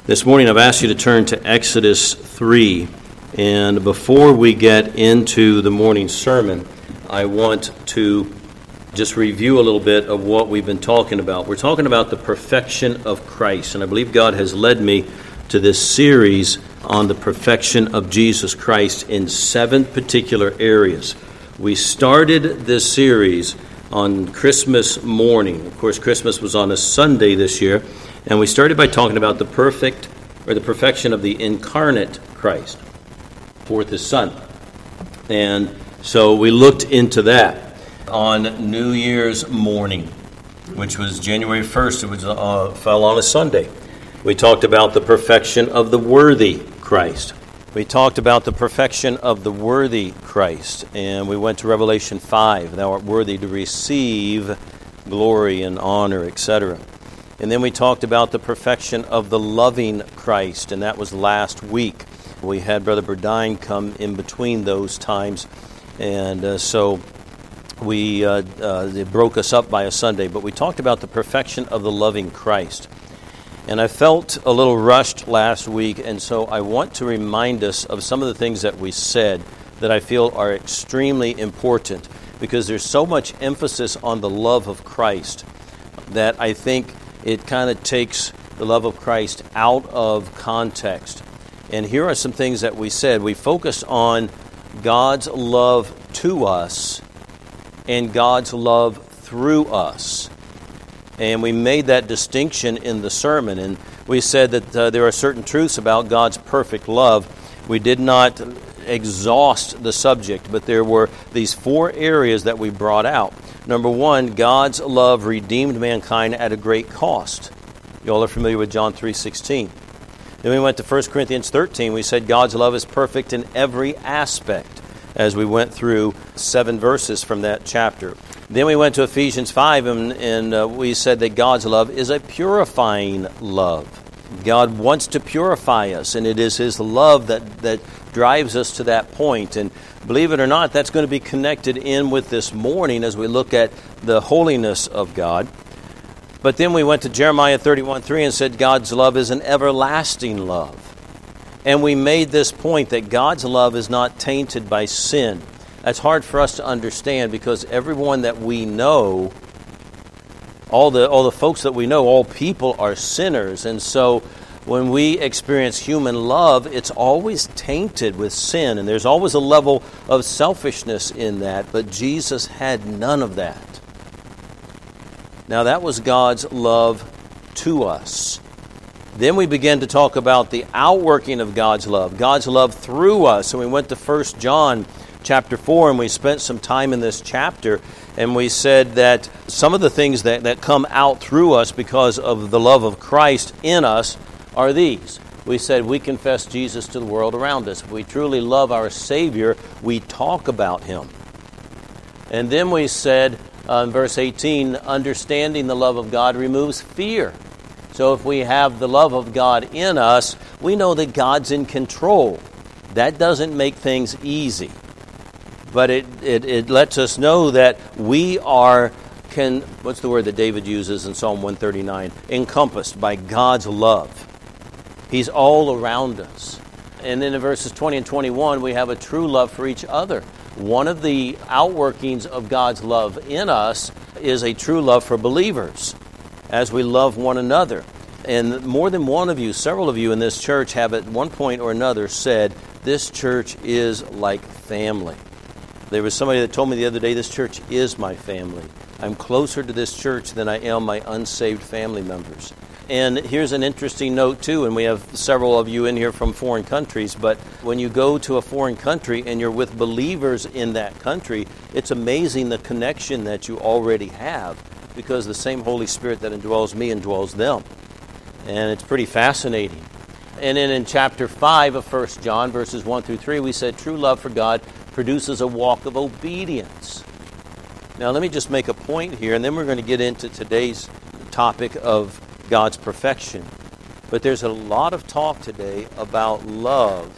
This morning I've asked you to turn to Exodus 3, and before we get into the morning sermon, I want to just review a little bit of what we've been talking about. We're talking about the perfection of Christ, and I believe God has led me to this series on the perfection of Jesus Christ in 7 particular areas. We started this series on Christmas morning. Of course, Christmas was on a Sunday this year, and we started by talking about the perfection of the incarnate Christ, forth His Son. And so we looked into that on New Year's morning, which was January 1st. It fell on a Sunday. We talked about the perfection of the worthy Christ. We talked about the perfection of the worthy Christ, and we went to Revelation 5. Thou art worthy to receive glory and honor, etc. And then we talked about the perfection of the loving Christ, and that was last week. We had Brother Burdine come in between those times, and so it broke us up by a Sunday. But we talked about the perfection of the loving Christ. And I felt a little rushed last week, and so I want to remind us of some of the things that we said that I feel are extremely important, because there's so much emphasis on the love of Christ that I think it kind of takes the love of Christ out of context. And here are some things that we said. We focused on God's love to us and God's love through us. And we made that distinction in the sermon. And we said that there are certain truths about God's perfect love. We did not exhaust the subject, but there were these 4 areas that we brought out. Number 1, God's love redeemed mankind at a great cost. You all are familiar with John 3:16. Then we went to 1 Corinthians 13. We said God's love is perfect in every aspect, as we went through 7 verses from that chapter. Then we went to Ephesians 5, and we said that God's love is a purifying love. God wants to purify us, and it is His love that drives us to that point. And believe it or not, that's going to be connected in with this morning as we look at the holiness of God. But then we went to Jeremiah 31:3 and said God's love is an everlasting love. And we made this point that God's love is not tainted by sin. That's hard for us to understand, because everyone that we know, all the folks that we know, all people are sinners. And so when we experience human love, it's always tainted with sin. And there's always a level of selfishness in that. But Jesus had none of that. Now that was God's love to us. Then we began to talk about the outworking of God's love through us. And we went to 1 John chapter 4, and we spent some time in this chapter, and we said that some of the things that come out through us because of the love of Christ in us are these. We said we confess Jesus to the world around us. If we truly love our Savior, we talk about Him. And then we said in verse 18, understanding the love of God removes fear. So if we have the love of God in us, we know that God's in control. That doesn't make things easy. But it lets us know that we are, what's the word that David uses in Psalm 139? Encompassed by God's love. He's all around us. And then in verses 20 and 21, we have a true love for each other. One of the outworkings of God's love in us is a true love for believers, as we love one another. And more than one of you, several of you in this church have at one point or another said, this church is like family. There was somebody that told me the other day, this church is my family. I'm closer to this church than I am my unsaved family members. And here's an interesting note, too, and we have several of you in here from foreign countries, but when you go to a foreign country and you're with believers in that country, it's amazing the connection that you already have, because the same Holy Spirit that indwells me indwells them. And it's pretty fascinating. And then in chapter 5 of 1 John, verses 1 through 3, we said true love for God produces a walk of obedience. Now let me just make a point here, and then we're going to get into today's topic of God's perfection. But there's a lot of talk today about love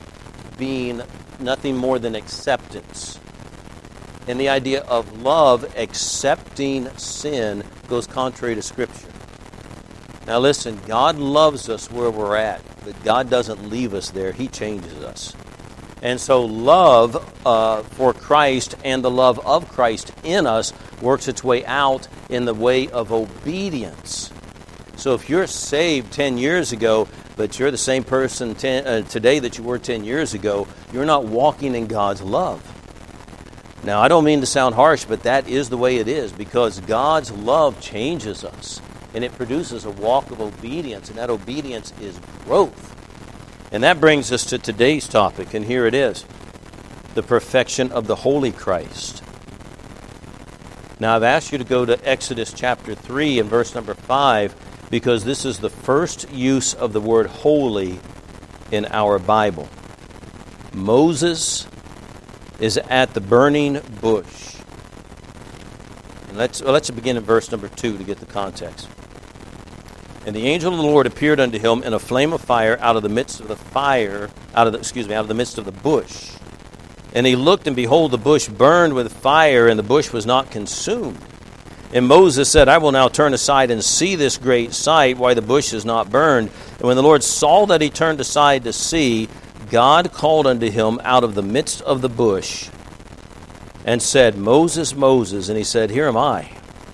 being nothing more than acceptance. And the idea of love accepting sin goes contrary to Scripture. Now listen, God loves us where we're at, but God doesn't leave us there. He changes us. And so love for Christ and the love of Christ in us works its way out in the way of obedience. So if you're saved 10 years ago, but you're the same person today that you were 10 years ago, you're not walking in God's love. Now, I don't mean to sound harsh, but that is the way it is, because God's love changes us, and it produces a walk of obedience, and that obedience is growth. And that brings us to today's topic, and here it is, the perfection of the Holy Christ. Now, I've asked you to go to Exodus chapter 3 and verse number 5, because this is the first use of the word holy in our Bible. Moses is at the burning bush. And let's begin in verse number 2 to get the context. And the angel of the Lord appeared unto him in a flame of fire out of the midst of the midst of the bush. And he looked, and behold, the bush burned with fire, and the bush was not consumed. And Moses said, I will now turn aside and see this great sight, why the bush is not burned. And when the Lord saw that he turned aside to see, God called unto him out of the midst of the bush and said, Moses, Moses. And he said, Here am I.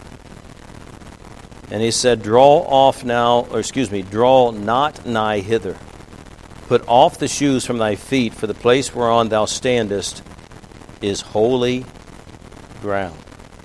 And he said, draw not nigh hither. Put off the shoes from thy feet, for the place whereon thou standest is holy ground.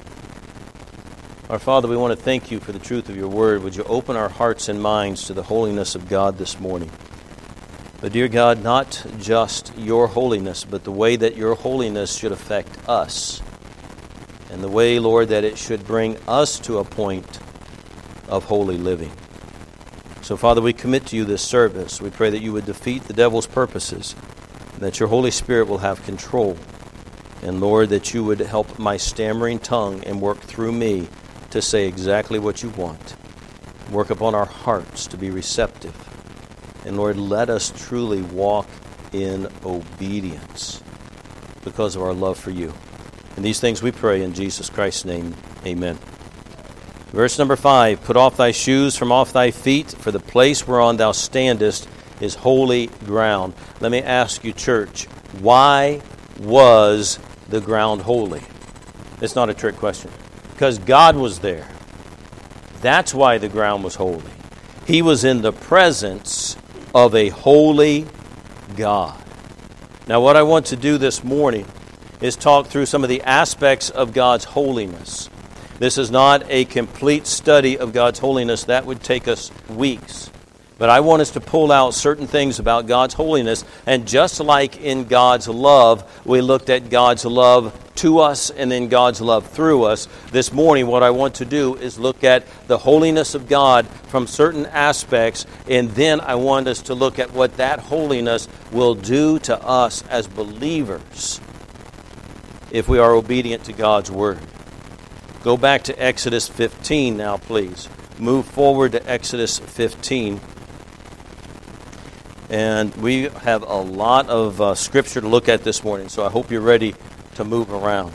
Our Father, we want to thank you for the truth of your word. Would you open our hearts and minds to the holiness of God this morning? But dear God, not just your holiness, but the way that your holiness should affect us. And the way, Lord, that it should bring us to a point of holy living. So, Father, we commit to you this service. We pray that you would defeat the devil's purposes, and that your Holy Spirit will have control. And, Lord, that you would help my stammering tongue and work through me to say exactly what you want. Work upon our hearts to be receptive. And, Lord, let us truly walk in obedience because of our love for you. And these things we pray in Jesus Christ's name. Amen. Verse number 5, Put off thy shoes from off thy feet, for the place whereon thou standest is holy ground. Let me ask you, church, why was the ground holy? It's not a trick question. Because God was there. That's why the ground was holy. He was in the presence of a holy God. Now, what I want to do this morning is talk through some of the aspects of God's holiness. This is not a complete study of God's holiness. That would take us weeks. But I want us to pull out certain things about God's holiness. And just like in God's love, we looked at God's love to us and then God's love through us. This morning, what I want to do is look at the holiness of God from certain aspects. And then I want us to look at what that holiness will do to us as believers if we are obedient to God's word. Go back to Exodus 15 now, please. Move forward to Exodus 15. And we have a lot of scripture to look at this morning, so I hope you're ready to move around.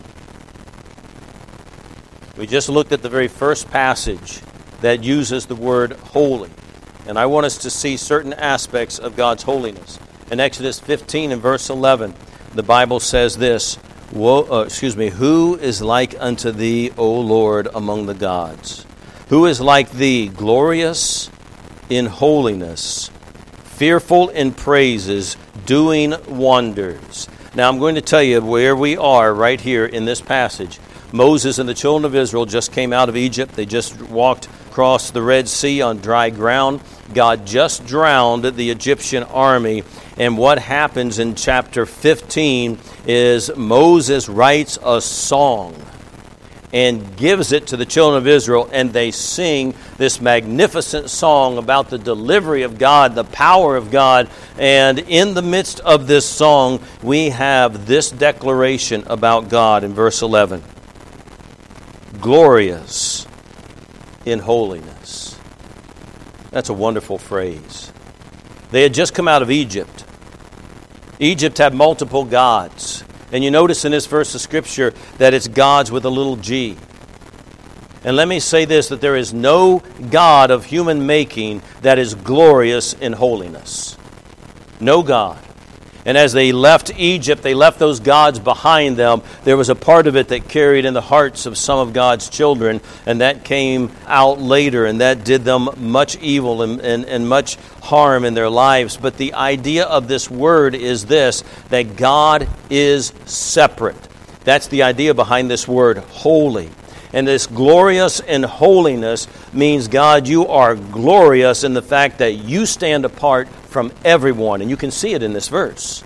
We just looked at the very first passage that uses the word holy. And I want us to see certain aspects of God's holiness. In Exodus 15 and verse 11, the Bible says this, Who is like unto thee, O Lord, among the gods? Who is like thee, glorious in holiness, fearful in praises, doing wonders? Now I'm going to tell you where we are right here in this passage. Moses and the children of Israel just came out of Egypt. They just walked across the Red Sea on dry ground. God just drowned the Egyptian army. And what happens in chapter 15 is Moses writes a song and gives it to the children of Israel, and they sing this magnificent song about the delivery of God, the power of God. And in the midst of this song, we have this declaration about God in verse 11. Glorious in holiness. That's a wonderful phrase. They had just come out of Egypt. Egypt had multiple gods. And you notice in this verse of Scripture that it's gods with a little g. And let me say this, that there is no God of human making that is glorious in holiness. No God. And as they left Egypt, they left those gods behind them. There was a part of it that carried in the hearts of some of God's children, and that came out later, and that did them much evil and much harm in their lives. But the idea of this word is this, that God is separate. That's the idea behind this word, holy. And this glorious in holiness means, God, you are glorious in the fact that you stand apart from everyone. And you can see it in this verse.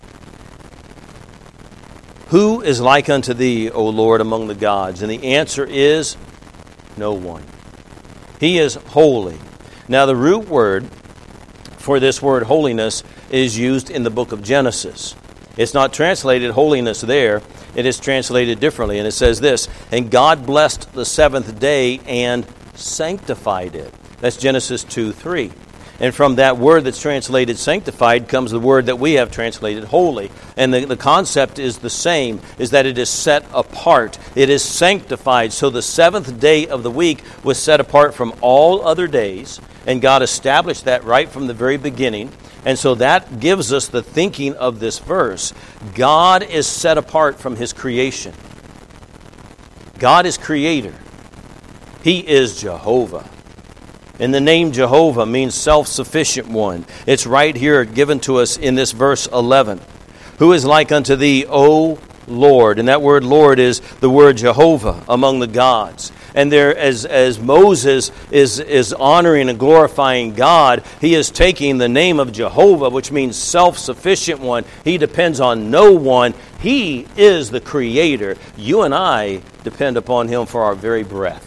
Who is like unto thee, O Lord, among the gods? And the answer is no one. He is holy. Now the root word for this word holiness is used in the book of Genesis. It's not translated holiness there. It is translated differently. And it says this, and God blessed the seventh day and sanctified it. That's Genesis 2:3. And from that word that's translated sanctified comes the word that we have translated holy. And the concept is the same, is that it is set apart. It is sanctified. So the seventh day of the week was set apart from all other days. And God established that right from the very beginning. And so that gives us the thinking of this verse. God is set apart from His creation. God is creator. He is Jehovah. And the name Jehovah means self-sufficient one. It's right here given to us in this verse 11. Who is like unto thee, O Lord? And that word Lord is the word Jehovah among the gods. And there, as Moses is honoring and glorifying God, he is taking the name of Jehovah, which means self-sufficient one. He depends on no one. He is the creator. You and I depend upon Him for our very breath.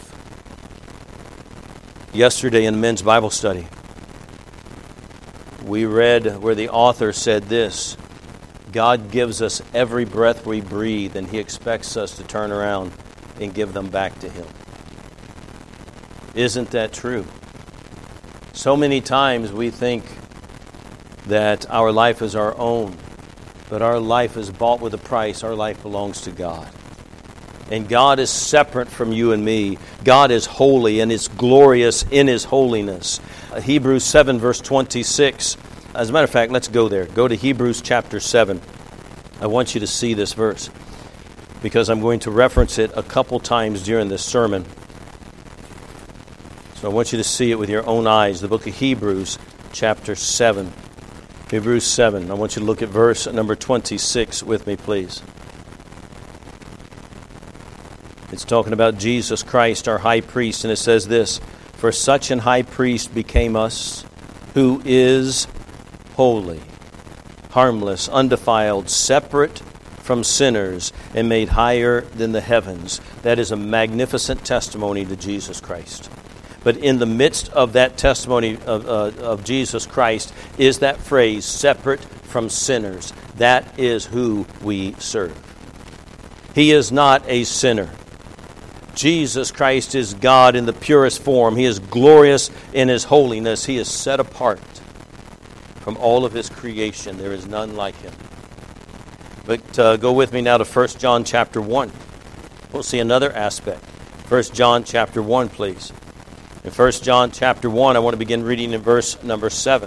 Yesterday in the men's Bible study, we read where the author said this, God gives us every breath we breathe, and He expects us to turn around and give them back to Him. Isn't that true? So many times we think that our life is our own, but our life is bought with a price. Our life belongs to God. And God is separate from you and me. God is holy and is glorious in His holiness. Hebrews 7 verse 26. As a matter of fact, let's go there. Go to Hebrews chapter 7. I want you to see this verse because I'm going to reference it a couple times during this sermon. So I want you to see it with your own eyes. The book of Hebrews chapter 7. Hebrews 7. I want you to look at verse number 26 with me, please. It's talking about Jesus Christ, our high priest, and it says this, for such an high priest became us, who is holy, harmless, undefiled, separate from sinners, and made higher than the heavens. That is a magnificent testimony to Jesus Christ. But in the midst of that testimony of Jesus Christ is that phrase, separate from sinners. That is who we serve. He is not a sinner. Jesus Christ is God in the purest form. He is glorious in His holiness. He is set apart from all of His creation. There is none like Him. But go with me now to 1 John chapter 1. We'll see another aspect. 1 John chapter 1, please. In 1 John chapter 1, I want to begin reading in verse number 7.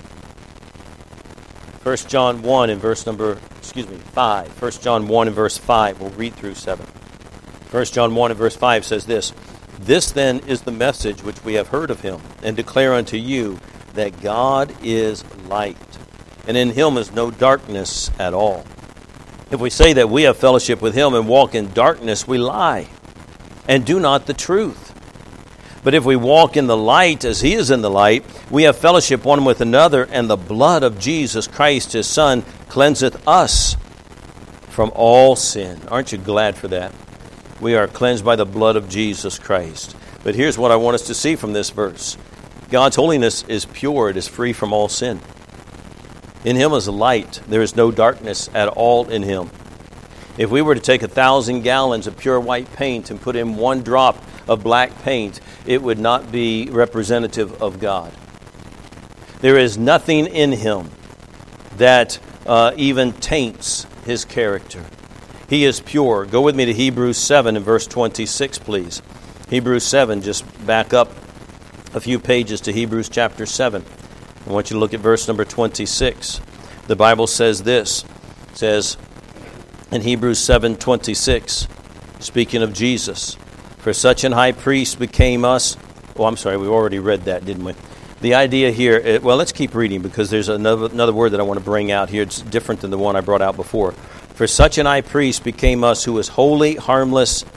1 John 1 in verse number, 5. 1 John 1 in verse 5. We'll read through 7. 1 John 1 and verse 5 says this, this then is the message which we have heard of Him, and declare unto you, that God is light, and in Him is no darkness at all. If we say that we have fellowship with Him and walk in darkness, we lie, and do not the truth. But if we walk in the light as He is in the light, we have fellowship one with another, and the blood of Jesus Christ, His Son, cleanseth us from all sin. Aren't you glad for that? We are cleansed by the blood of Jesus Christ. But here's what I want us to see from this verse. God's holiness is pure. It is free from all sin. In Him is light. There is no darkness at all in Him. If we were to take 1,000 gallons of pure white paint and put in one drop of black paint, it would not be representative of God. There is nothing in Him that even taints His character. He is pure. Go with me to Hebrews 7 and verse 26, please. Hebrews 7, just back up a few pages to Hebrews chapter 7. I want you to look at verse number 26. The Bible says this. It says in Hebrews 7:26, speaking of Jesus, for such an high priest became us. Oh, I'm sorry, we already read that, didn't we? The idea here, well, let's keep reading because there's another word that I want to bring out here. It's different than the one I brought out before. For such an high priest became us who is holy, harmless,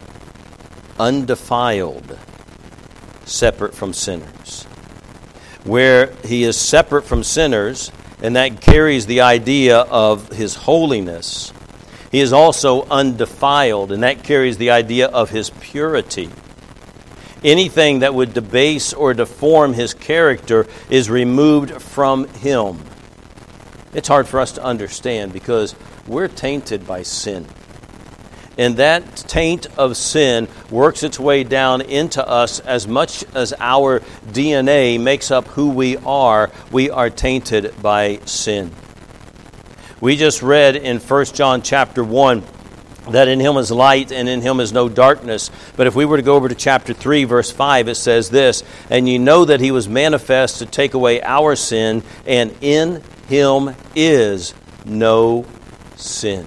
undefiled, separate from sinners. Where he is separate from sinners, and that carries the idea of his holiness, he is also undefiled, and that carries the idea of his purity. Anything that would debase or deform his character is removed from him. It's hard for us to understand because we're tainted by sin. And that taint of sin works its way down into us as much as our DNA makes up who we are tainted by sin. We just read in 1 John chapter 1 that in him is light and in him is no darkness. But if we were to go over to chapter 3, verse 5, it says this, and you know that he was manifest to take away our sin, and in him is no sin.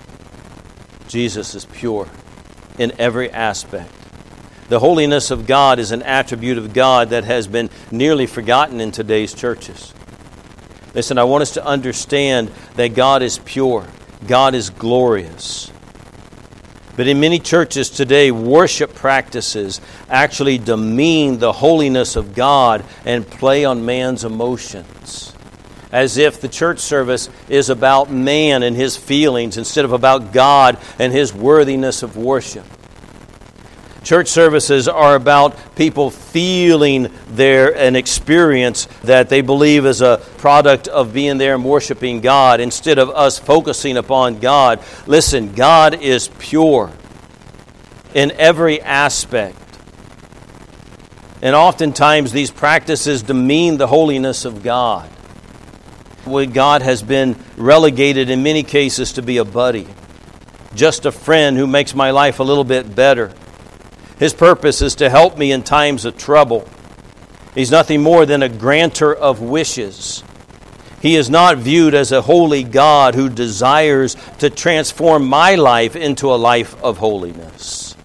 Jesus is pure in every aspect. The holiness of God is an attribute of God that has been nearly forgotten in today's churches. Listen, I want us to understand that God is pure. God is glorious. But in many churches today, worship practices actually demean the holiness of God and play on man's emotions, as if the church service is about man and his feelings instead of about God and his worthiness of worship. Church services are about people feeling an experience that they believe is a product of being there and worshiping God instead of us focusing upon God. Listen, God is pure in every aspect. And oftentimes these practices demean the holiness of God. God has been relegated in many cases to be a buddy, just a friend who makes my life a little bit better. His purpose is to help me in times of trouble. He's nothing more than a granter of wishes. He is not viewed as a holy God who desires to transform my life into a life of holiness.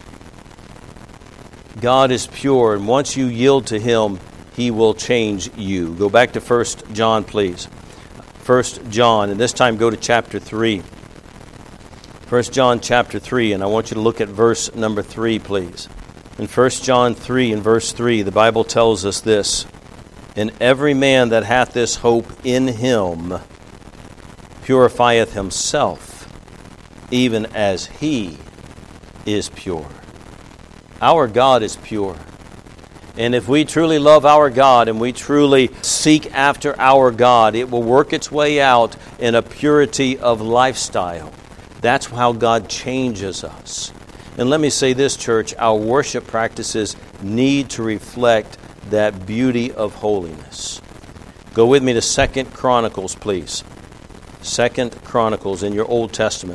God is pure, and once you yield to Him, He will change you. Go back to 1 John, please. 1 John, and this time go to chapter 3. 1 John chapter 3, and I want you to look at verse number 3, please. In 1 John 3 and verse 3, the Bible tells us this, and every man that hath this hope in Him purifieth himself, even as He is pure. Our God is pure. And if we truly love our God and we truly seek after our God, it will work its way out in a purity of lifestyle. That's how God changes us. And let me say this, church, our worship practices need to reflect that beauty of holiness. Go with me to 2 Chronicles, please. 2 Chronicles in your Old Testament.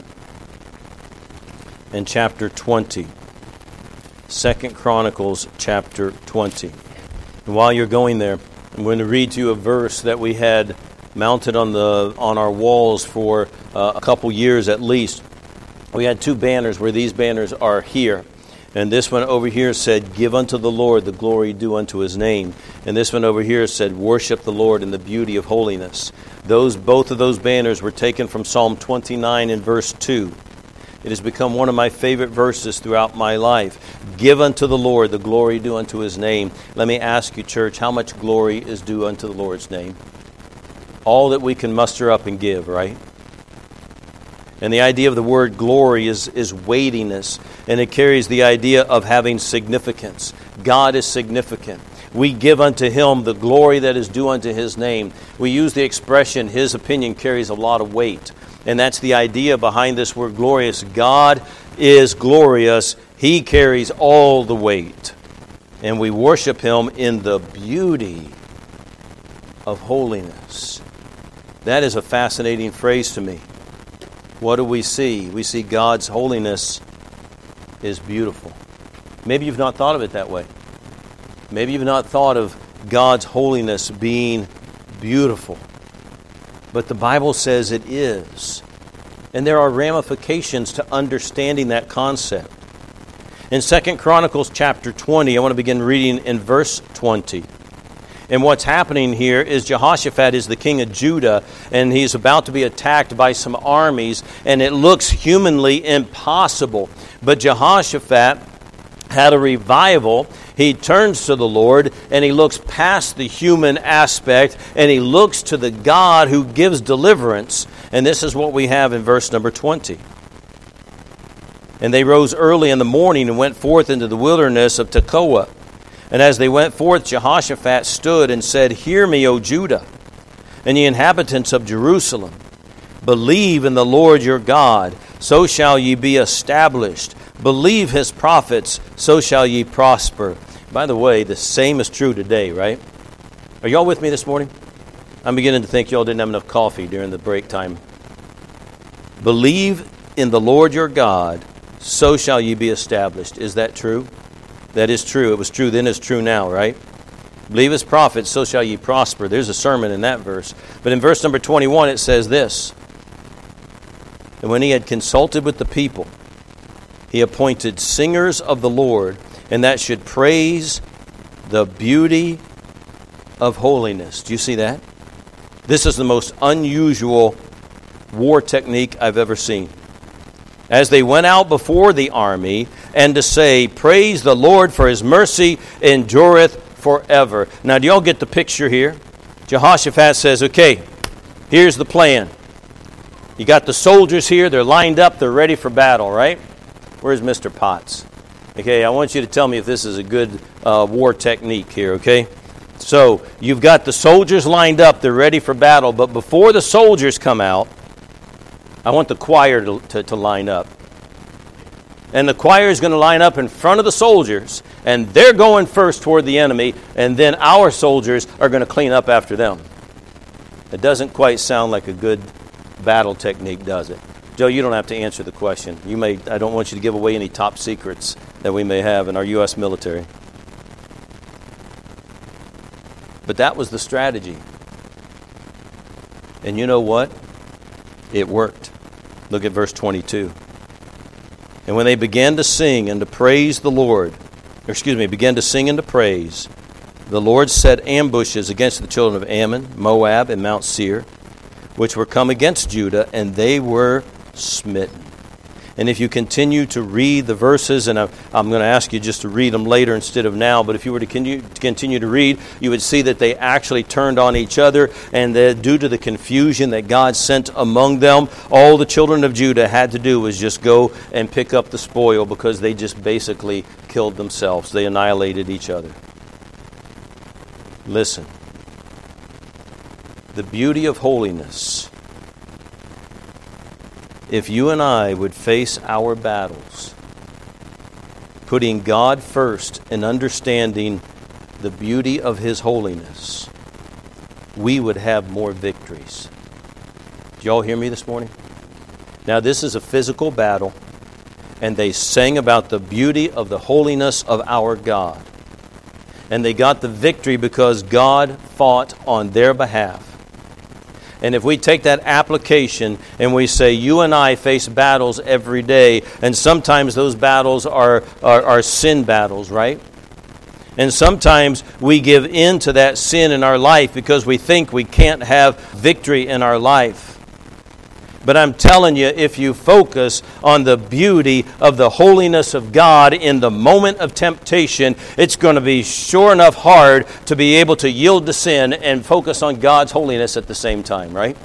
In chapter 20. 2 Chronicles chapter 20. And while you're going there, I'm going to read to you a verse that we had mounted on our walls for a couple years at least. We had two banners where these banners are here. And this one over here said, "Give unto the Lord the glory due unto His name." And this one over here said, "Worship the Lord in the beauty of holiness." Both of those banners were taken from Psalm 29 and verse 2. It has become one of my favorite verses throughout my life. Give unto the Lord the glory due unto His name. Let me ask you, church, how much glory is due unto the Lord's name? All that we can muster up and give, right? And the idea of the word glory is weightiness, and it carries the idea of having significance. God is significant. We give unto Him the glory that is due unto His name. We use the expression, His opinion carries a lot of weight. And that's the idea behind this word glorious. God is glorious. He carries all the weight. And we worship Him in the beauty of holiness. That is a fascinating phrase to me. What do we see? We see God's holiness is beautiful. Maybe you've not thought of it that way. Maybe you've not thought of God's holiness being beautiful. But the Bible says it is. And there are ramifications to understanding that concept. In 2 Chronicles chapter 20, I want to begin reading in verse 20. And what's happening here is Jehoshaphat is the king of Judah, and he's about to be attacked by some armies, and it looks humanly impossible. But Jehoshaphat had a revival. He turns to the Lord, and he looks past the human aspect, and he looks to the God who gives deliverance. And this is what we have in verse number 20. And they rose early in the morning and went forth into the wilderness of Tekoa. And as they went forth, Jehoshaphat stood and said, Hear me, O Judah, and ye inhabitants of Jerusalem. Believe in the Lord your God, so shall ye be established. Believe his prophets, so shall ye prosper. By the way, the same is true today, right? Are y'all with me this morning? I'm beginning to think y'all didn't have enough coffee during the break time. Believe in the Lord your God, so shall ye be established. Is that true? That is true. It was true then, it's true now, right? Believe his prophets, so shall ye prosper. There's a sermon in that verse. But in verse number 21, it says this. And when he had consulted with the people, he appointed singers of the Lord, and that should praise the beauty of holiness. Do you see that? This is the most unusual war technique I've ever seen. As they went out before the army, and to say, Praise the Lord, for his mercy endureth forever. Now, do y'all get the picture here? Jehoshaphat says, okay, here's the plan. You got the soldiers here, they're lined up, they're ready for battle, right? Where's Mr. Potts? Okay, I want you to tell me if this is a good war technique here, okay? So, you've got the soldiers lined up, they're ready for battle, but before the soldiers come out, I want the choir to line up. And the choir is going to line up in front of the soldiers, and they're going first toward the enemy, and then our soldiers are going to clean up after them. It doesn't quite sound like a good battle technique, does it? Joe, you don't have to answer the question. I don't want you to give away any top secrets that we may have in our U.S. military. But that was the strategy. And you know what? It worked. Look at verse 22. And when they began to sing and to praise the Lord, began to sing and to praise, the Lord set ambushes against the children of Ammon, Moab, and Mount Seir, which were come against Judah, and they were smitten. And if you continue to read the verses, and I'm going to ask you just to read them later instead of now, but if you were to continue to read, you would see that they actually turned on each other, and that due to the confusion that God sent among them, all the children of Judah had to do was just go and pick up the spoil, because they just basically killed themselves. They annihilated each other. Listen. The beauty of holiness. If you and I would face our battles, putting God first and understanding the beauty of his holiness, we would have more victories. Did y'all hear me this morning? Now, this is a physical battle, and they sang about the beauty of the holiness of our God. And they got the victory because God fought on their behalf. And if we take that application and we say, you and I face battles every day, and sometimes those battles are sin battles, right? And sometimes we give in to that sin in our life because we think we can't have victory in our life. But I'm telling you, if you focus on the beauty of the holiness of God in the moment of temptation, it's going to be sure enough hard to be able to yield to sin and focus on God's holiness at the same time, right?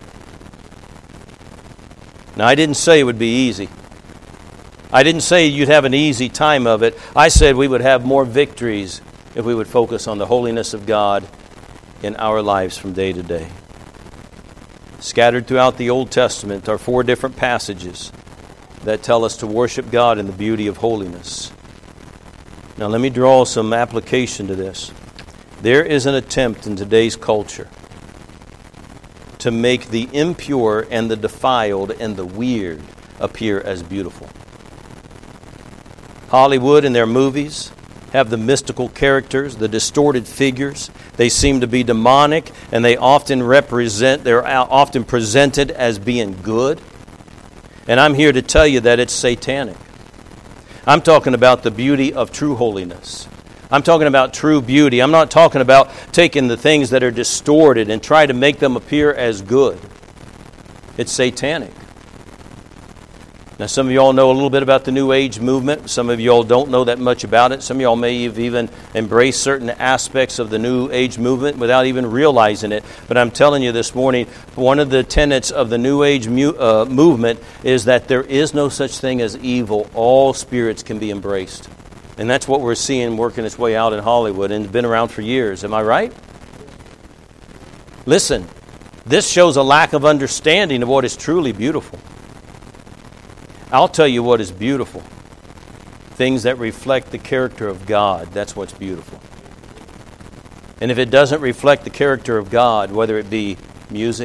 Now, I didn't say it would be easy. I didn't say you'd have an easy time of it. I said we would have more victories if we would focus on the holiness of God in our lives from day to day. Scattered throughout the Old Testament are 4 different passages that tell us to worship God in the beauty of holiness. Now let me draw some application to this. There is an attempt in today's culture to make the impure and the defiled and the weird appear as beautiful. Hollywood and their movies have the mystical characters, the distorted figures. They seem to be demonic, and they're often presented as being good. And I'm here to tell you that it's satanic. I'm talking about the beauty of true holiness. I'm talking about true beauty. I'm not talking about taking the things that are distorted and try to make them appear as good. It's satanic. Now, some of you all know a little bit about the New Age movement. Some of you all don't know that much about it. Some of you all may have even embraced certain aspects of the New Age movement without even realizing it. But I'm telling you this morning, one of the tenets of the New Age movement is that there is no such thing as evil. All spirits can be embraced. And that's what we're seeing working its way out in Hollywood, and it's been around for years. Am I right? Listen, this shows a lack of understanding of what is truly beautiful. I'll tell you what is beautiful. Things that reflect the character of God, that's what's beautiful. And if it doesn't reflect the character of God, whether it be music,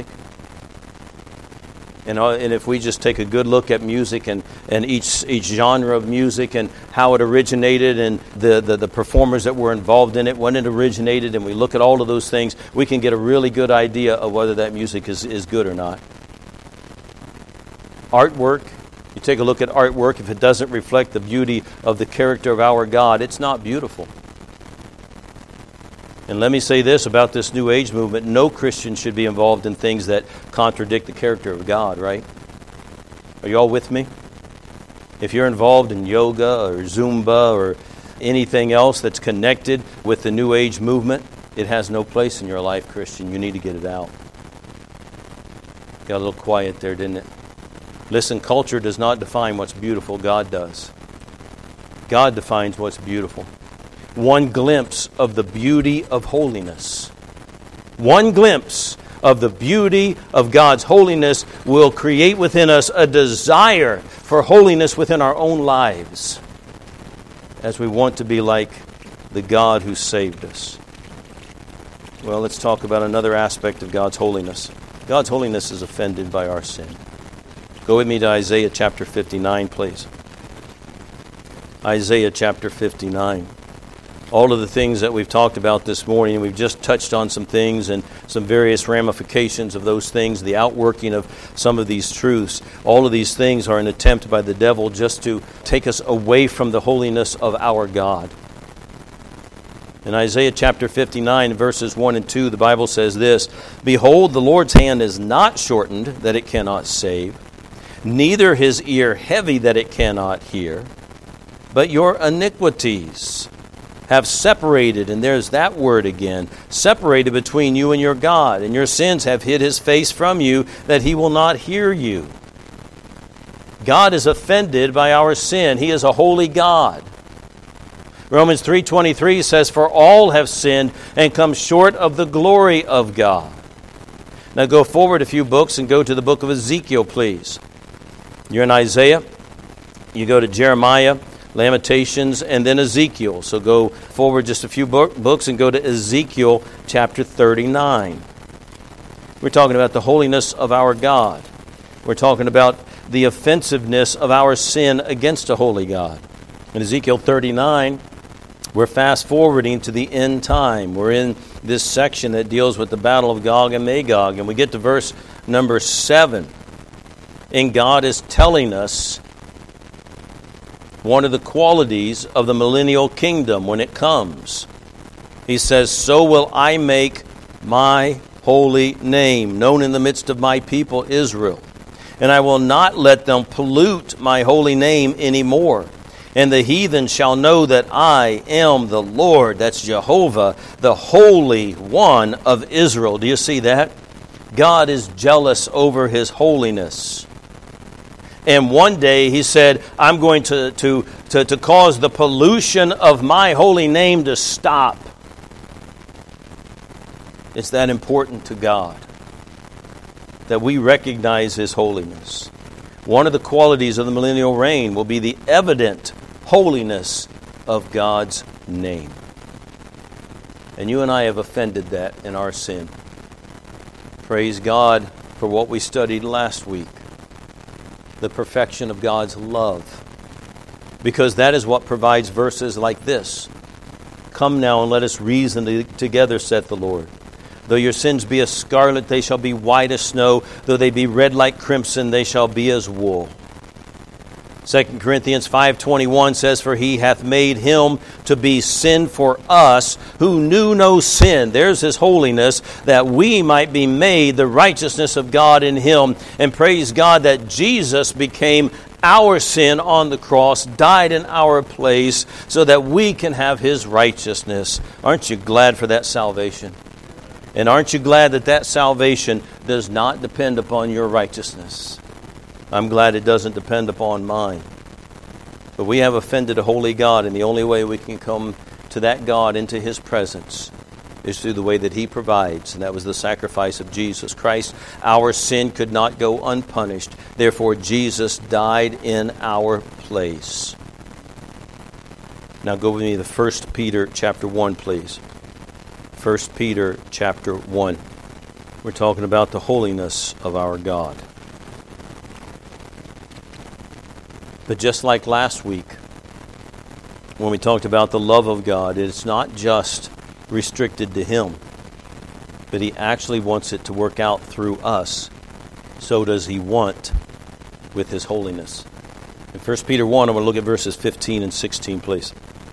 and if we just take a good look at music and each genre of music and how it originated and the performers that were involved in it, when it originated, and we look at all of those things, we can get a really good idea of whether that music is good or not. Artwork. You take a look at artwork, if it doesn't reflect the beauty of the character of our God, it's not beautiful. And let me say this about this New Age movement. No Christian should be involved in things that contradict the character of God, right? Are you all with me? If you're involved in yoga or Zumba or anything else that's connected with the New Age movement, it has no place in your life, Christian. You need to get it out. Got a little quiet there, didn't it? Listen, culture does not define what's beautiful. God does. God defines what's beautiful. One glimpse of the beauty of holiness. One glimpse of the beauty of God's holiness will create within us a desire for holiness within our own lives as we want to be like the God who saved us. Well, let's talk about another aspect of God's holiness. God's holiness is offended by our sin. Go with me to Isaiah chapter 59, please. Isaiah chapter 59. All of the things that we've talked about this morning, we've just touched on some things and some various ramifications of those things, the outworking of some of these truths. All of these things are an attempt by the devil just to take us away from the holiness of our God. In Isaiah chapter 59, verses 1 and 2, the Bible says this, "Behold, the Lord's hand is not shortened, that it cannot save, neither his ear heavy, that it cannot hear. But your iniquities have separated," and there's that word again, separated between you and your God, "and your sins have hid his face from you, that he will not hear you." God is offended by our sin. He is a holy God. Romans 3:23 says, "For all have sinned and come short of the glory of God." Now go forward a few books and go to the book of Ezekiel, please. You're in Isaiah, you go to Jeremiah, Lamentations, and then Ezekiel. So go forward just a few books and go to Ezekiel chapter 39. We're talking about the holiness of our God. We're talking about the offensiveness of our sin against a holy God. In Ezekiel 39, we're fast forwarding to the end time. We're in this section that deals with the battle of Gog and Magog, and we get to verse number 7. And God is telling us one of the qualities of the millennial kingdom when it comes. He says, "So will I make my holy name known in the midst of my people Israel, and I will not let them pollute my holy name anymore. And the heathen shall know that I am the Lord," that's Jehovah, "the Holy One of Israel." Do you see that? God is jealous over his holiness. And one day he said, "I'm going to cause the pollution of my holy name to stop." It's that important to God that we recognize his holiness. One of the qualities of the millennial reign will be the evident holiness of God's name. And you and I have offended that in our sin. Praise God for what we studied last week. The perfection of God's love because that is what provides verses like this. Come now and let us reason together, saith the Lord. Though your sins be as scarlet, they shall be white as snow. Though they be red like crimson, they shall be as wool. 2 Corinthians 5:21 says, For he hath made him to be sin for us, who knew no sin. There's his holiness, that we might be made the righteousness of God in him. And praise God that Jesus became our sin on the cross, died in our place, so that we can have his righteousness. Aren't you glad for that salvation? And aren't you glad that that salvation does not depend upon your righteousness? I'm glad it doesn't depend upon mine. But we have offended a holy God, and the only way we can come to that God, into his presence, is through the way that he provides, and that was the sacrifice of Jesus Christ. Our sin could not go unpunished. Therefore, Jesus died in our place. Now go with me to 1 Peter chapter 1, please. 1 Peter chapter 1. We're talking about the holiness of our God. But just like last week, when we talked about the love of God, it's not just restricted to him, but he actually wants it to work out through us. So does he want with his holiness. In 1 Peter 1, I want to look at verses 15 and 16, please.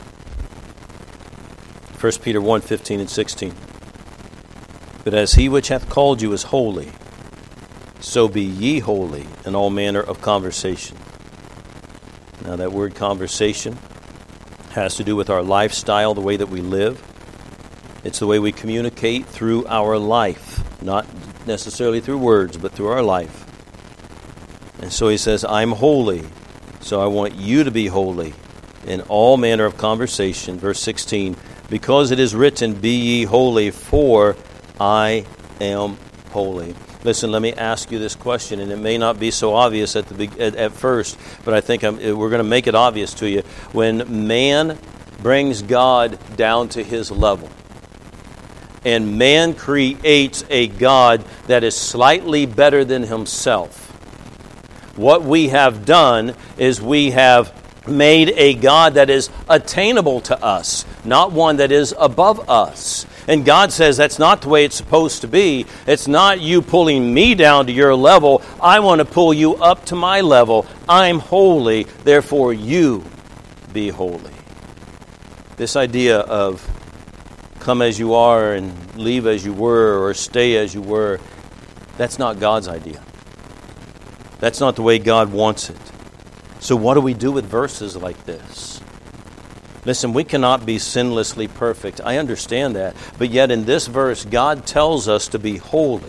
1 Peter 1, 15 and 16. But as he which hath called you is holy, so be ye holy in all manner of conversation. Now that word conversation has to do with our lifestyle, the way that we live. It's the way we communicate through our life, not necessarily through words, but through our life. And so he says, I'm holy, so I want you to be holy in all manner of conversation. Verse 16, because it is written, be ye holy, for I am holy. Listen, let me ask you this question, and it may not be so obvious at first, but I think we're going to make it obvious to you. When man brings God down to his level, and man creates a God that is slightly better than himself, what we have done is we have made a God that is attainable to us, not one that is above us. And God says that's not the way it's supposed to be. It's not you pulling me down to your level. I want to pull you up to my level. I'm holy, therefore you be holy. This idea of come as you are and leave as you were or stay as you were, that's not God's idea. That's not the way God wants it. So what do we do with verses like this? Listen, we cannot be sinlessly perfect. I understand that. But yet in this verse, God tells us to be holy.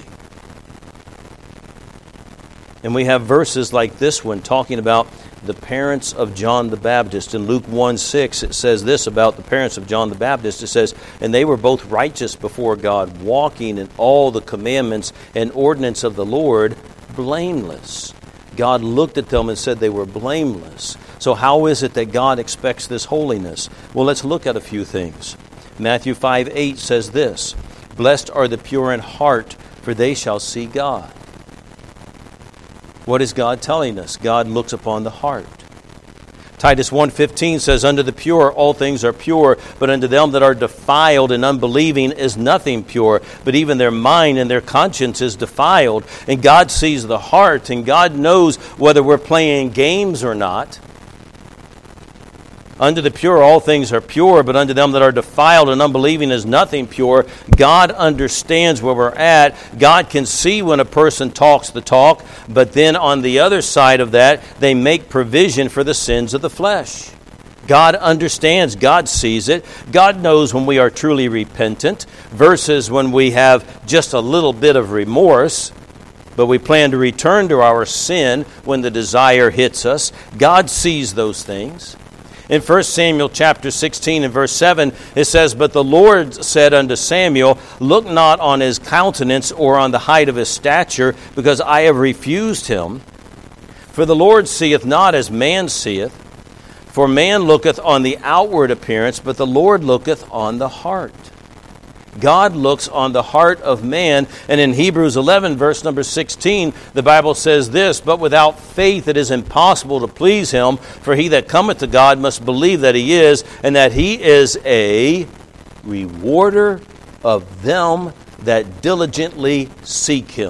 And we have verses like this one talking about the parents of John the Baptist. In Luke 1:6, it says this about the parents of John the Baptist. It says, and they were both righteous before God, walking in all the commandments and ordinance of the Lord, blameless. God looked at them and said they were blameless. So how is it that God expects this holiness? Well, let's look at a few things. Matthew 5:8 says this, blessed are the pure in heart, for they shall see God. What is God telling us? God looks upon the heart. Titus 1:15 says, unto the pure all things are pure, but unto them that are defiled and unbelieving is nothing pure, but even their mind and their conscience is defiled. And God sees the heart, and God knows whether we're playing games or not. Unto the pure all things are pure, but unto them that are defiled and unbelieving is nothing pure. God understands where we're at. God can see when a person talks the talk, but then on the other side of that, they make provision for the sins of the flesh. God understands. God sees it. God knows when we are truly repentant versus when we have just a little bit of remorse, but we plan to return to our sin when the desire hits us. God sees those things. In 1 Samuel chapter 16 and verse 7, it says, but the Lord said unto Samuel, look not on his countenance or on the height of his stature, because I have refused him. For the Lord seeth not as man seeth. For man looketh on the outward appearance, but the Lord looketh on the heart. God looks on the heart of man. And in Hebrews 11, verse number 16, the Bible says this, "But without faith it is impossible to please him, for he that cometh to God must believe that he is, and that he is a rewarder of them that diligently seek him."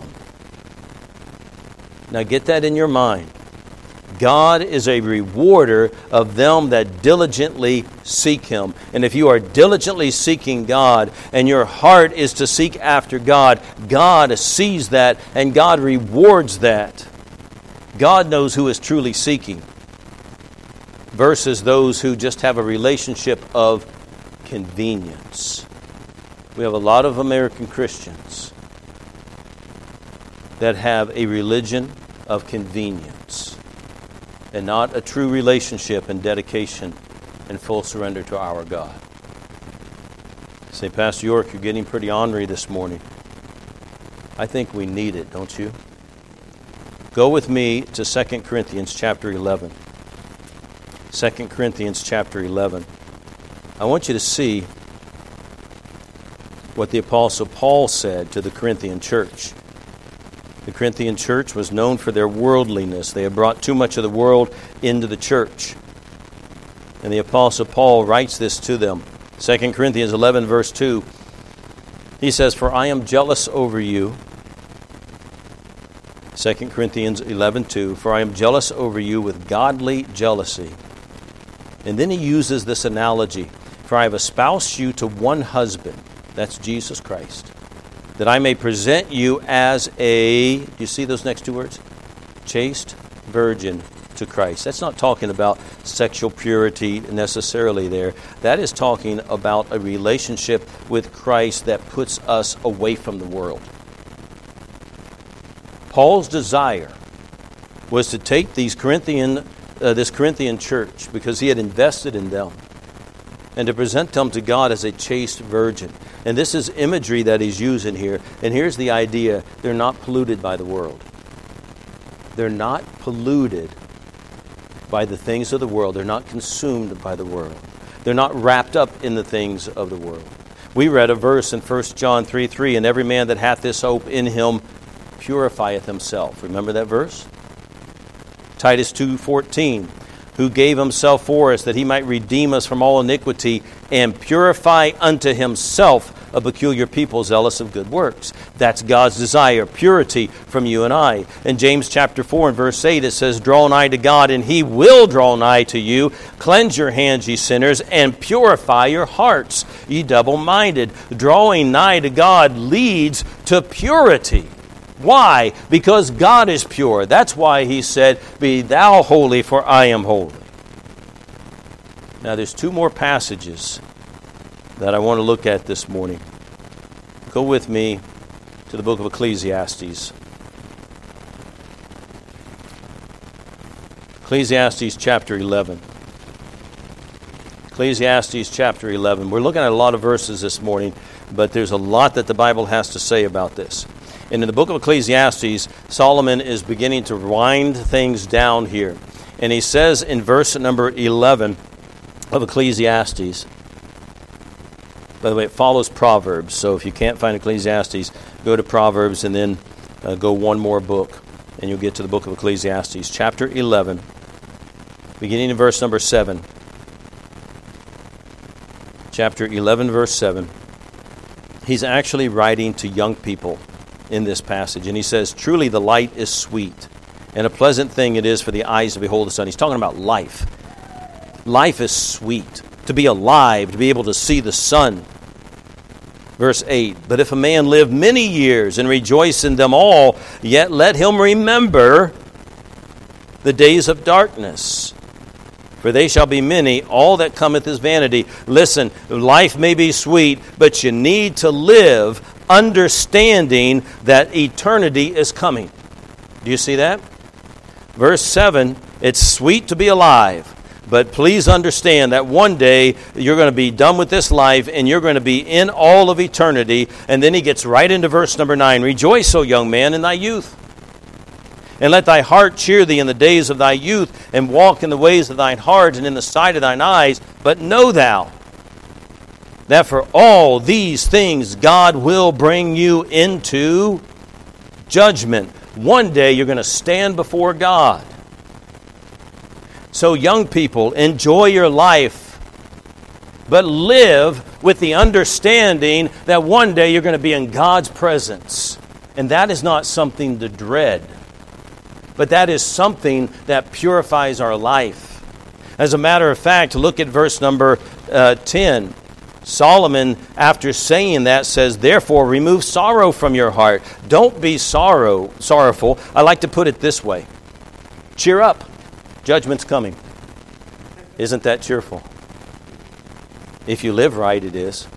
Now get that in your mind. God is a rewarder of them that diligently seek him. And if you are diligently seeking God and your heart is to seek after God, God sees that and God rewards that. God knows who is truly seeking versus those who just have a relationship of convenience. We have a lot of American Christians that have a religion of convenience and not a true relationship and dedication and full surrender to our God. Say, "Pastor York, you're getting pretty ornery this morning." I think we need it, don't you? Go with me to 2 Corinthians chapter 11. 2 Corinthians chapter 11. I want you to see what the Apostle Paul said to the Corinthian church. The Corinthian church was known for their worldliness. They had brought too much of the world into the church. And the Apostle Paul writes this to them. 2 Corinthians 11, verse 2. He says, "For I am jealous over you." 2 Corinthians 11:2. "For I am jealous over you with godly jealousy." And then he uses this analogy. "For I have espoused you to one husband," that's Jesus Christ, "that I may present you as a," do you see those next two words? "Chaste virgin to Christ." That's not talking about sexual purity necessarily there. That is talking about a relationship with Christ that puts us away from the world. Paul's desire was to take this Corinthian church, because he had invested in them, and to present them to God as a chaste virgin. And this is imagery that he's using here. And here's the idea. They're not polluted by the world. They're not polluted by the things of the world. They're not consumed by the world. They're not wrapped up in the things of the world. We read a verse in 1 John 3:3, "And every man that hath this hope in him purifieth himself." Remember that verse? Titus 2:14, "Who gave himself for us, that he might redeem us from all iniquity, and purify unto himself a peculiar people zealous of good works." That's God's desire, purity from you and I. In James chapter 4 and verse 8 it says, "Draw nigh to God, and he will draw nigh to you. Cleanse your hands, ye sinners, and purify your hearts, ye double-minded." Drawing nigh to God leads to purity. Why? Because God is pure. That's why he said, "Be thou holy, for I am holy." Now there's two more passages that I want to look at this morning. Go with me to the book of Ecclesiastes. Ecclesiastes chapter 11. Ecclesiastes chapter 11. We're looking at a lot of verses this morning, but there's a lot that the Bible has to say about this. And in the book of Ecclesiastes, Solomon is beginning to wind things down here. And he says in verse number 11 of Ecclesiastes, by the way, it follows Proverbs. So if you can't find Ecclesiastes, go to Proverbs and then go one more book, and you'll get to the book of Ecclesiastes, chapter 11, beginning in verse number 7. Chapter 11, verse 7. He's actually writing to young people in this passage. And he says, "Truly the light is sweet, and a pleasant thing it is for the eyes to behold the sun." He's talking about life. Life is sweet. To be alive, to be able to see the sun. Verse 8, "But if a man live many years and rejoice in them all, yet let him remember the days of darkness. For they shall be many, all that cometh is vanity." Listen, life may be sweet, but you need to live understanding that eternity is coming. Do you see that? Verse 7, it's sweet to be alive, but please understand that one day you're going to be done with this life and you're going to be in all of eternity. And then he gets right into verse number 9. "Rejoice, O young man, in thy youth, and let thy heart cheer thee in the days of thy youth, and walk in the ways of thine heart and in the sight of thine eyes. But know thou that for all these things God will bring you into judgment. One day you're going to stand before God. So young people, enjoy your life, but live with the understanding that one day you're going to be in God's presence. And that is not something to dread, but that is something that purifies our life. As a matter of fact, look at verse number 10. Solomon, after saying that, says, therefore, remove sorrow from your heart. Don't be sorrowful. I like to put it this way. Cheer up. Judgment's coming. Isn't that cheerful? If you live right, it is.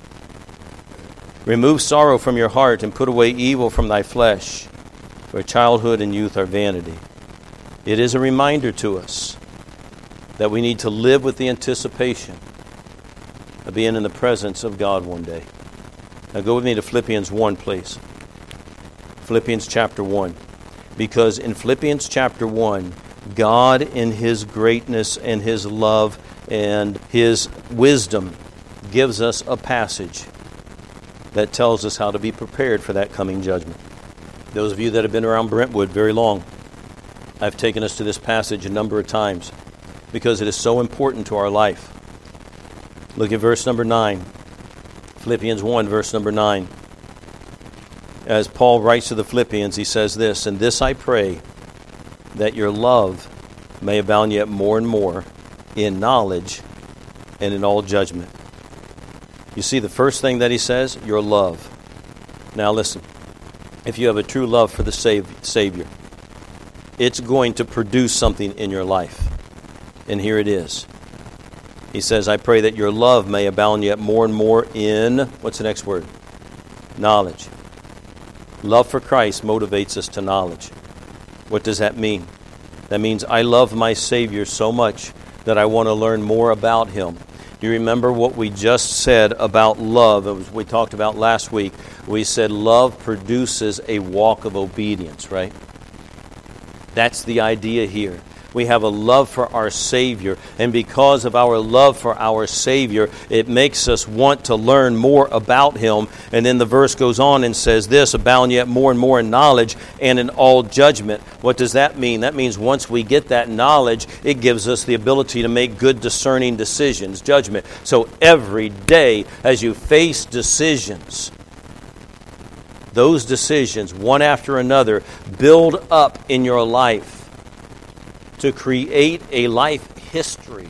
Remove sorrow from your heart and put away evil from thy flesh, for childhood and youth are vanity. It is a reminder to us that we need to live with the anticipation of being in the presence of God one day. Now go with me to Philippians 1, please. Philippians chapter 1. Because in Philippians chapter 1, God in His greatness and His love and His wisdom gives us a passage that tells us how to be prepared for that coming judgment. Those of you that have been around Brentwood very long, I've taken us to this passage a number of times because it is so important to our life. Look at verse number 9. Philippians 1, verse number 9. As Paul writes to the Philippians, he says this, and this I pray, that your love may abound yet more and more in knowledge and in all judgment. You see the first thing that he says? Your love. Now listen, if you have a true love for the Savior, it's going to produce something in your life. And here it is. He says, I pray that your love may abound yet more and more in, what's the next word? Knowledge. Love for Christ motivates us to knowledge. What does that mean? That means I love my Savior so much that I want to learn more about Him. Do you remember what we just said about love? We talked about last week. We said love produces a walk of obedience, right? That's the idea here. We have a love for our Savior, and because of our love for our Savior, it makes us want to learn more about Him. And then the verse goes on and says this, abound yet more and more in knowledge and in all judgment. What does that mean? That means once we get that knowledge, it gives us the ability to make good discerning decisions, judgment. So every day as you face decisions, those decisions, one after another, build up in your life to create a life history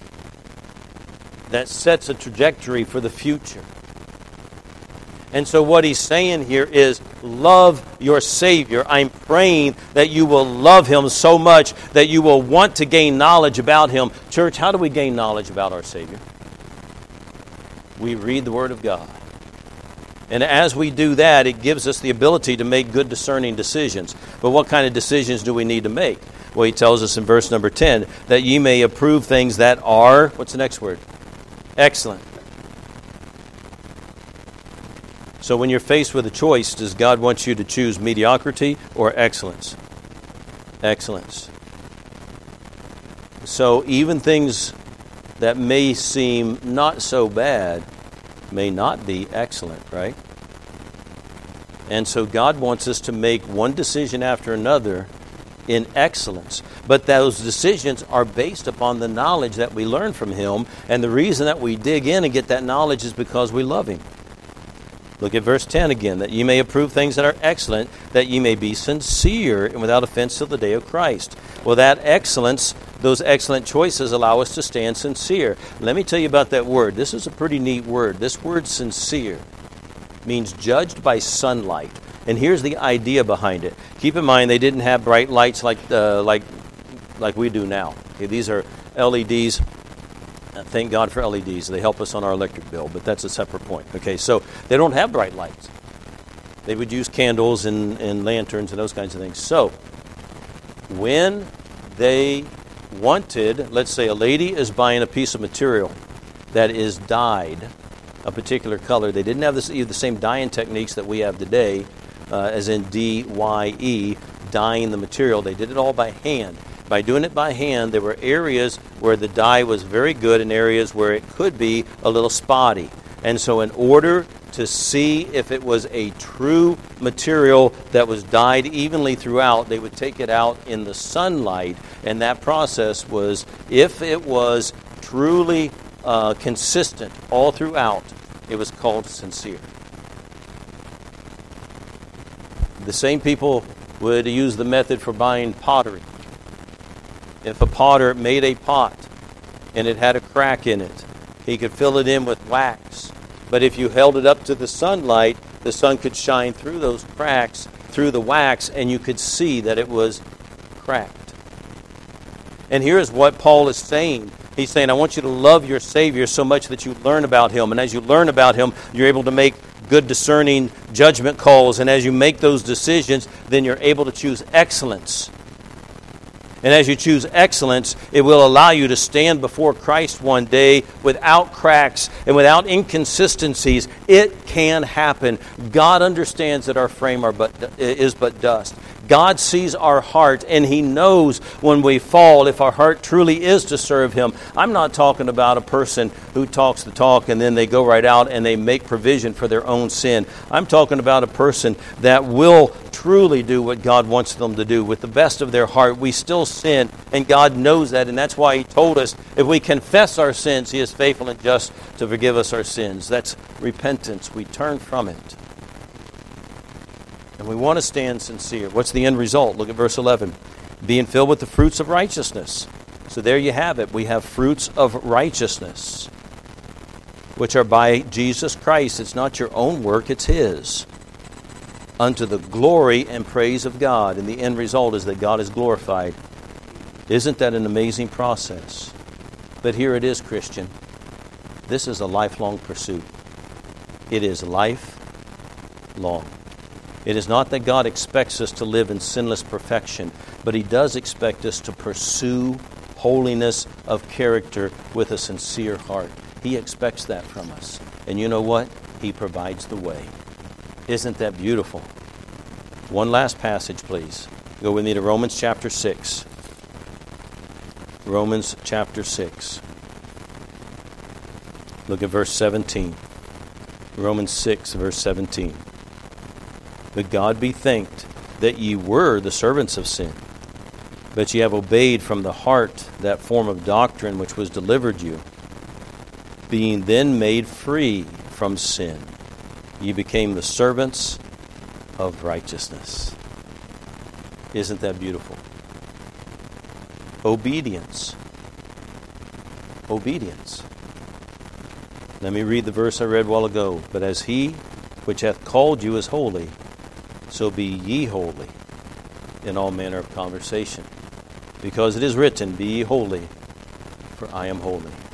that sets a trajectory for the future. And so what he's saying here is, love your Savior. I'm praying that you will love Him so much that you will want to gain knowledge about Him. Church, how do we gain knowledge about our Savior? We read the Word of God. And as we do that, it gives us the ability to make good discerning decisions. But what kind of decisions do we need to make? Well, he tells us in verse number 10, that ye may approve things that are, what's the next word? Excellent. So when you're faced with a choice, does God want you to choose mediocrity or excellence? Excellence. So even things that may seem not so bad may not be excellent, right? And so God wants us to make one decision after another in excellence. But those decisions are based upon the knowledge that we learn from Him. And the reason that we dig in and get that knowledge is because we love Him. Look at verse 10 again. That ye may approve things that are excellent, that ye may be sincere and without offense till the day of Christ. Well, that excellence, those excellent choices allow us to stand sincere. Let me tell you about that word. This is a pretty neat word. This word sincere means judged by sunlight. And here's the idea behind it. Keep in mind, they didn't have bright lights like we do now. Okay, these are LEDs. Thank God for LEDs. They help us on our electric bill, but that's a separate point. Okay, so they don't have bright lights. They would use candles and lanterns and those kinds of things. So when they wanted, let's say a lady is buying a piece of material that is dyed a particular color. They didn't have the same dyeing techniques that we have today, as in DYE, dyeing the material. They did it all by hand. By doing it by hand, there were areas where the dye was very good and areas where it could be a little spotty. And so in order to see if it was a true material that was dyed evenly throughout, they would take it out in the sunlight. And that process was, if it was truly consistent all throughout, it was called sincere. The same people would use the method for buying pottery. If a potter made a pot and it had a crack in it, he could fill it in with wax. But if you held it up to the sunlight, the sun could shine through those cracks, through the wax, and you could see that it was cracked. And here's what Paul is saying. He's saying, I want you to love your Savior so much that you learn about Him. And as you learn about Him, you're able to make good discerning judgment calls. And as you make those decisions, then you're able to choose excellence. And as you choose excellence, it will allow you to stand before Christ one day without cracks and without inconsistencies. It can happen. God understands that our frame is but dust. God sees our heart, and He knows when we fall if our heart truly is to serve Him. I'm not talking about a person who talks the talk and then they go right out and they make provision for their own sin. I'm talking about a person that will truly do what God wants them to do with the best of their heart. We still sin, and God knows that, and that's why He told us if we confess our sins, He is faithful and just to forgive us our sins. That's repentance. We turn from it. And we want to stand sincere. What's the end result? Look at verse 11. Being filled with the fruits of righteousness. So there you have it. We have fruits of righteousness, which are by Jesus Christ. It's not your own work, it's His. Unto the glory and praise of God. And the end result is that God is glorified. Isn't that an amazing process? But here it is, Christian. This is a lifelong pursuit. It is lifelong. It is not that God expects us to live in sinless perfection, but He does expect us to pursue holiness of character with a sincere heart. He expects that from us. And you know what? He provides the way. Isn't that beautiful? One last passage, please. Go with me to Romans chapter 6. Romans chapter 6. Look at verse 17. Romans 6, verse 17. But God be thanked that ye were the servants of sin, but ye have obeyed from the heart that form of doctrine which was delivered you. Being then made free from sin, ye became the servants of righteousness. Isn't that beautiful? Obedience. Obedience. Let me read the verse I read a while ago. But as He which hath called you is holy, so be ye holy in all manner of conversation. Because it is written, Be ye holy, for I am holy.